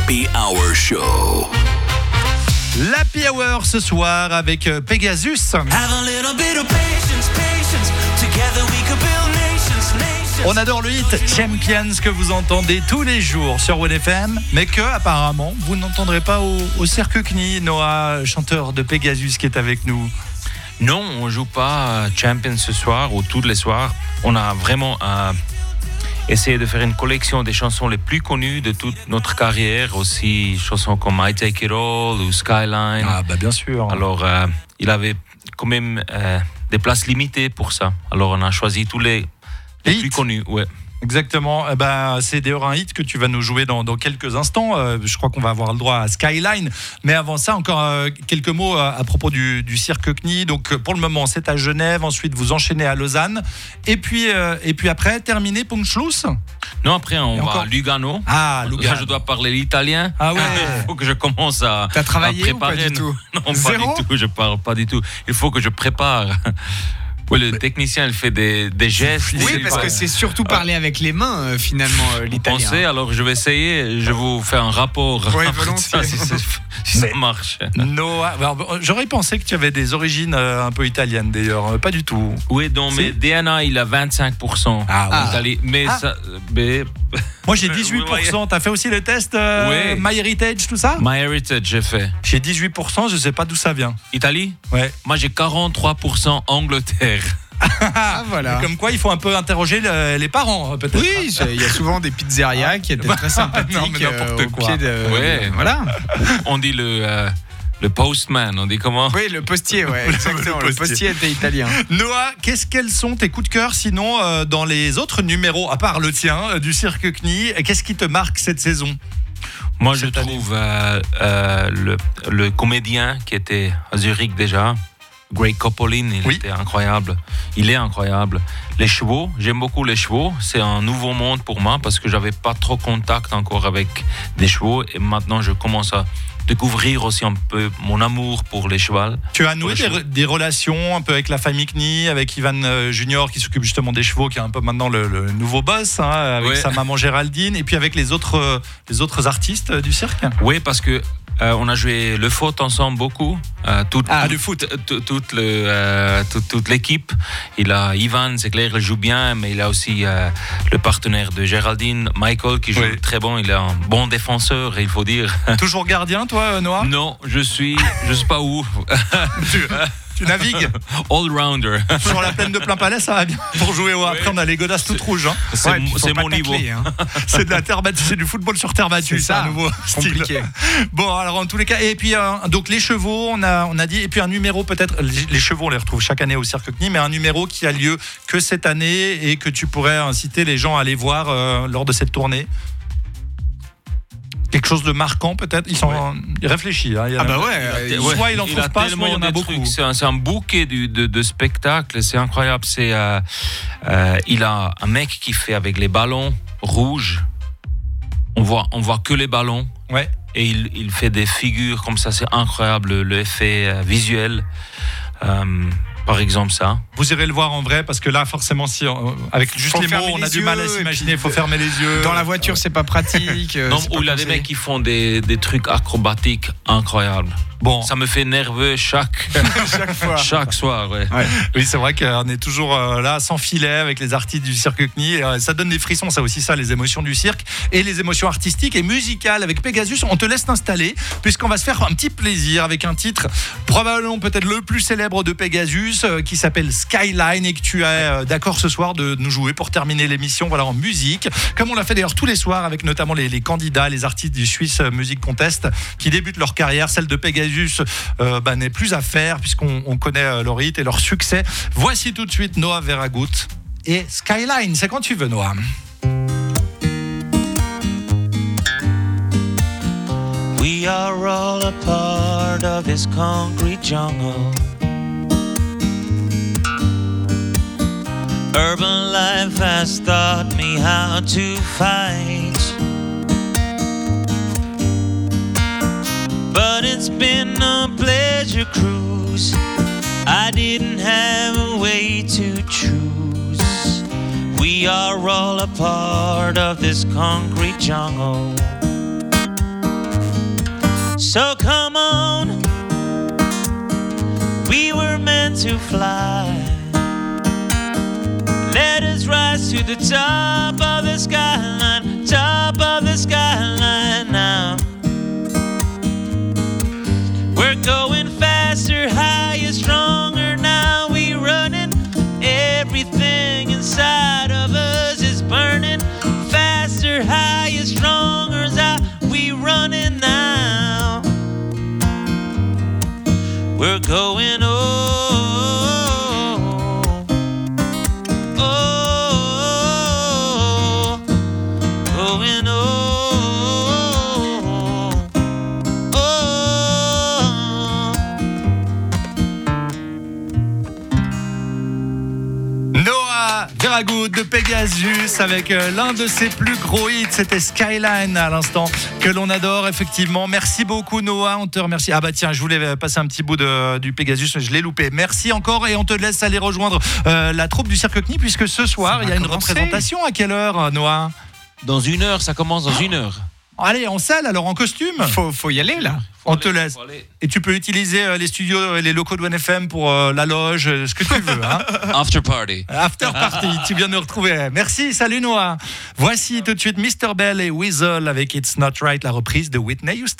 L'Happy Hour Show. L'Happy Hour ce soir avec Pegasus. On adore le hit Champions que vous entendez tous les jours sur WNFM, mais que apparemment vous n'entendrez pas au Cirque CNI. Noah, chanteur de Pegasus, qui est avec nous. Non, on joue pas Champions ce soir ou tous les soirs. On a vraiment essayé de faire une collection des chansons les plus connues de toute notre carrière, aussi chansons comme I Take It All ou Skyline. Ah bah bien sûr. Alors il avait quand même des places limitées pour ça. Alors on a choisi tous les plus connus. Ouais. Exactement, c'est d'ailleurs un hit que tu vas nous jouer dans quelques instants. Je crois qu'on va avoir le droit à Skyline. Mais avant ça, encore quelques mots à propos du Cirque CNI. Donc pour le moment, c'est à Genève. Ensuite, vous enchaînez à Lausanne. Et puis après, terminé Punchluss. Non, après, on va à Lugano. Ah, Lugano. Là, je dois parler l'italien. Ah ouais. Il faut que je commence à préparer. T'as travaillé ou pas du tout? Non, Zéro? pas du tout. Je parle pas du tout. Il faut que je prépare. Oui, le technicien, il fait des gestes. Oui, parce que c'est surtout parler avec les mains, finalement, l'italien. Pensez, alors je vais essayer, je vous fais un rapport. Oui, volontiers. Si ça marche. Noah, j'aurais pensé que tu avais des origines un peu italiennes d'ailleurs, pas du tout. Oui, dans mes DNA, il a 25%. Italie, mais ça... Moi j'ai 18%, t'as fait aussi le test MyHeritage, tout ça? MyHeritage, j'ai fait. J'ai 18%, je sais pas d'où ça vient. Italie? Ouais. Moi j'ai 43% Angleterre. Ah voilà. Comme quoi il faut un peu interroger les parents peut-être. Oui, il y a souvent des pizzerias qui étaient très sympathiques. Non, mais n'importe quoi. Pied de... Ouais, voilà. On dit le postman, on dit comment? Oui, le postier, ouais, exactement. Le postier était italien. Noah, quels sont tes coups de cœur sinon dans les autres numéros, à part le tien, du Cirque CNI? Qu'est-ce qui te marque cette saison? Moi, je trouve le comédien qui était à Zurich déjà, Greg Coppolin, était incroyable. Il est incroyable. Les chevaux, j'aime beaucoup les chevaux. C'est un nouveau monde pour moi parce que j'avais pas trop contact encore avec des chevaux et maintenant je commence à découvrir aussi un peu mon amour pour les chevaux. Tu as noué des relations un peu avec la famille CNI, avec Ivan Junior qui s'occupe justement des chevaux, qui est un peu maintenant le nouveau boss, avec sa maman Géraldine, et puis avec les autres artistes du cirque. Oui, parce que on a joué le foot ensemble beaucoup. Le foot. Toute l'équipe. Il a Ivan, c'est clair, il joue bien, mais il a aussi le partenaire de Géraldine, Michael, qui joue très bon. Il est un bon défenseur, il faut dire. Toujours gardien, toi, Noah? Non, je sais pas où. Tu navigues. All-rounder. Sur la plaine de Plain-Palais, ça va bien pour jouer. Après, on a les godasses toutes rouges. C'est mon niveau. C'est de la terre battue, c'est du football sur terre battue. C'est un nouveau style. Bon, alors en tous les cas, et puis donc les chevaux, on a dit, et puis un numéro peut-être. Les chevaux, on les retrouve chaque année au Cirque CNI, mais un numéro qui a lieu que cette année et que tu pourrais inciter les gens à aller voir lors de cette tournée. Quelque chose de marquant peut-être. Ils réfléchissent. Soit il en trouve pas, soit il y en a beaucoup. C'est un bouquet de spectacles. C'est incroyable. Il a un mec qui fait avec les ballons rouges. On voit que les ballons. Ouais. Et il fait des figures comme ça. C'est incroyable l'effet visuel. Par exemple, ça. Vous irez le voir en vrai parce que là, forcément, si avec juste les mots, on a du mal à s'imaginer. Il faut fermer les yeux. Dans la voiture, c'est pas pratique. Non, où il y a des mecs qui font des trucs acrobatiques incroyables. Bon, ça me fait nerveux chaque fois. Chaque soir, ouais. Oui, c'est vrai qu'on est toujours là, sans filet, avec les artistes du Cirque CNI. Ça donne des frissons, ça aussi, les émotions du cirque et les émotions artistiques et musicales avec Pegasus. On te laisse t'installer, puisqu'on va se faire un petit plaisir avec un titre, probablement peut-être le plus célèbre de Pegasus, qui s'appelle Skyline, et que tu es d'accord ce soir de nous jouer pour terminer l'émission, voilà, en musique. Comme on l'a fait d'ailleurs tous les soirs avec notamment les candidats, les artistes du Swiss Music Contest qui débutent leur carrière. Celle de Pegasus n'est plus à faire puisqu'on connaît leur hit et leur succès. Voici tout de suite Noah Veragut et Skyline. C'est quand tu veux, Noah. We are all a part of this concrete jungle. Urban life has taught me how to fight. But it's been a pleasure cruise. I didn't have a way to choose. We are all a part of this concrete jungle. So come on, we were meant to fly. Let us rise to the top of the skyline, top of the skyline now. We're going faster, higher, stronger now. We running, everything inside of us is burning. Faster, higher, stronger, we running now. We're going Good de Pegasus avec l'un de ses plus gros hits, c'était Skyline à l'instant, que l'on adore effectivement. Merci beaucoup Noah, on te remercie. Ah bah tiens, je voulais passer un petit bout du Pegasus, je l'ai loupé. Merci encore et on te laisse aller rejoindre la troupe du Cirque CNI puisque ce soir il y a une représentation. À quelle heure Noah ? Dans 1 heure, ça commence dans 1 heure. Allez, en salle alors, en costume. Faut y aller là. On te laisse. Et tu peux utiliser les studios et les locaux de 1FM pour la loge, ce que tu veux. Hein. After party. After party, tu viens de nous retrouver. Merci, salut Noah. Voici tout de suite Mr. Bell et Weasel avec It's Not Right, la reprise de Whitney Houston.